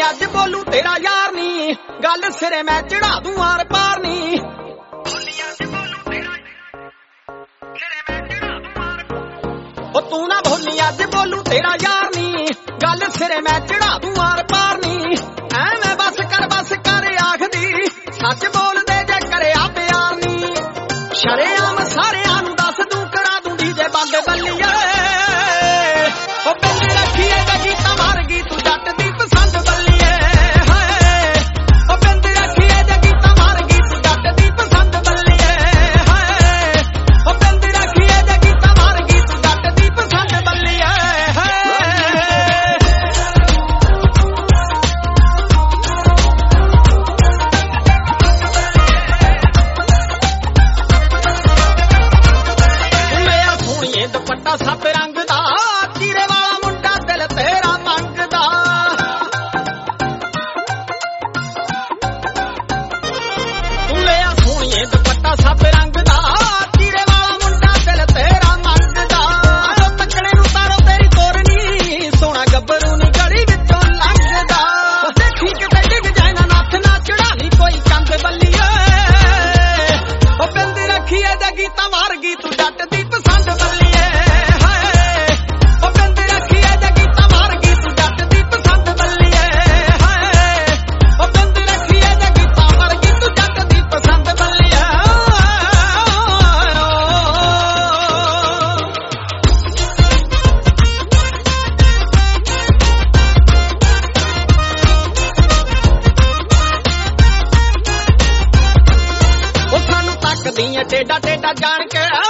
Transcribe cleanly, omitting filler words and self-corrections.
अज बोलू तेरा यार नी, गल सिरे मैं चढ़ा दूं आर पार नी। ओ तू ना भोली अज बोलू तेरा यार नी, गल सिरे मैं चढ़ा दूं आर पार नी। ऐवें बस कर आखदी, सच बोल दे जे करे आ प्यार नी। शरेआम सारेआं नूं दस दूं करा दूं डीजे बंद बल्लीए। ओ बिंद रखीए ते गीतां मार गई तू जट दी पसंद बल्लीए। हाय ओ बिंद रखीए ते गीतां मार गई तू जट दी पसंद बल्लीए। हाय ओ बिंद रखीए ते गीतां मार गई तू जट दी पसंद बल्लीए। दुपट्टा सत रंग दा, चीरे वाला मुंडा दिल तेरा मंगदा। तू लिया सोहणीए दुपट्टा सत रंग दा, चीरे वाला मुंडा दिल तेरा मंगदा। तकड़े नूं तारो तेरी तोरनी, सोहणा गब्बरू नी गली विचों लंघदा। देखी किते डिग जाए ना नੱਥ ना चढ़ा ली कोई कंध बल्लीए। ओ बिंद रखीए ते गीतां मार गई तू जट दी पसंद बल्लीए। टेढ़ा टेढ़ा जान के